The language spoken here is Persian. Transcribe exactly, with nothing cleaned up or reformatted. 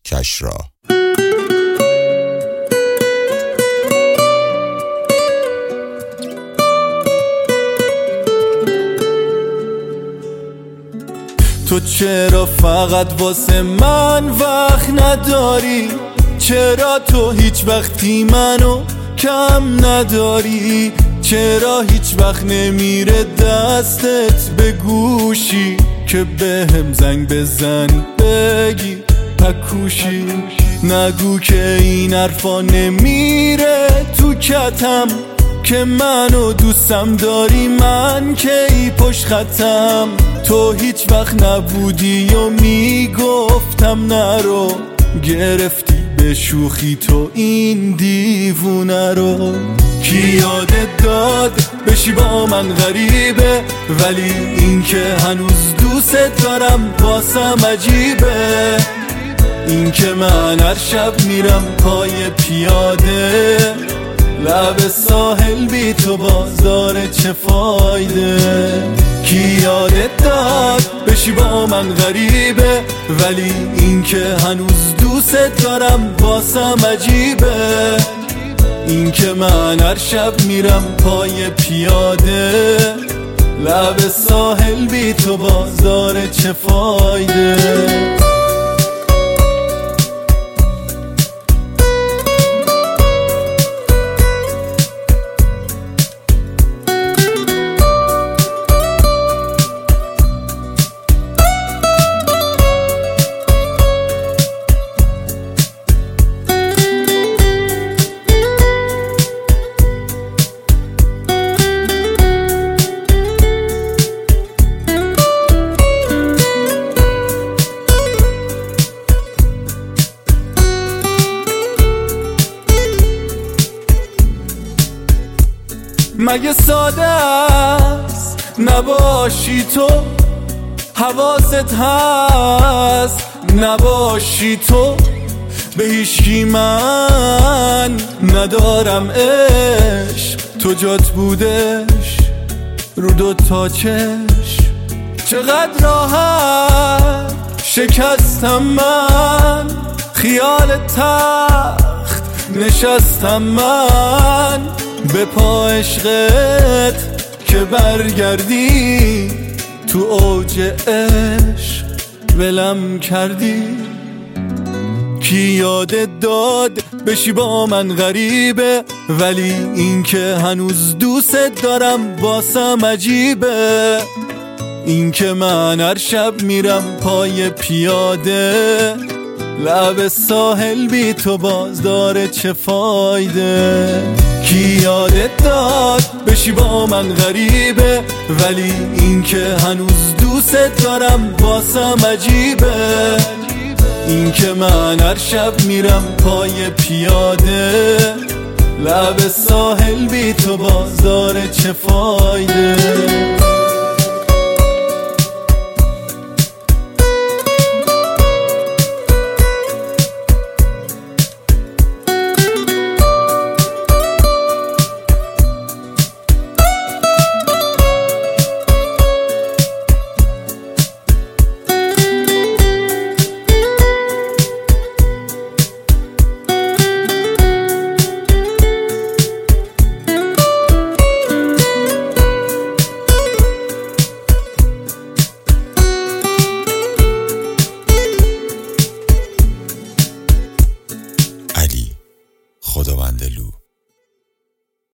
کشرا. تو چرا فقط واسه من وقت نداری؟ چرا تو هیچ وقتی منو کم نداری؟ چرا هیچ وقت نمیره دستت به گوشی که بهم زنگ بزنی بگی پکوشی؟ نگو که این حرفا نمیره تو کتم که منو دوستم داری، من که ای پشت خطم. تو هیچ وقت نبودی و میگفتم نرو، گرفتی به شوخی تو این دیوونه رو. کی یادت داد بشی با من غریبه، ولی این که هنوز دوست دارم واسم عجیبه. این که من هر شب میرم پای پیاده، لب ساحل بی تو بازار چه فایده. کی یادت داد بشی با من غریبه، ولی این که هنوز دوست دارم واسم عجیبه. این که من هر شب میرم پای پیاده، لب ساحل بی تو بازار چه فایده. مگه ساده است نباشی تو؟ حواست هست نباشی تو؟ به هیچکی من ندارم عشق، تو جات بودش رو دو تا چشم. چقدر راحت شکستم من، خیال تخت نشستم من. به پا عشقت که برگردی، تو اوج عشق ولم کردی. کی یادت داد بشی با من غریبه، ولی این که هنوز دوست دارم واسم عجیبه. این که من هر شب میرم پای پیاده، لب ساحل بی تو باز داره چه فایده. کی یادت داد بشی با من غریبه، ولی این که هنوز دوست دارم واسم عجیبه. این که من هر شب میرم پای پیاده، لب ساحل بی تو باز داره چه فایده. علی خداوندلو.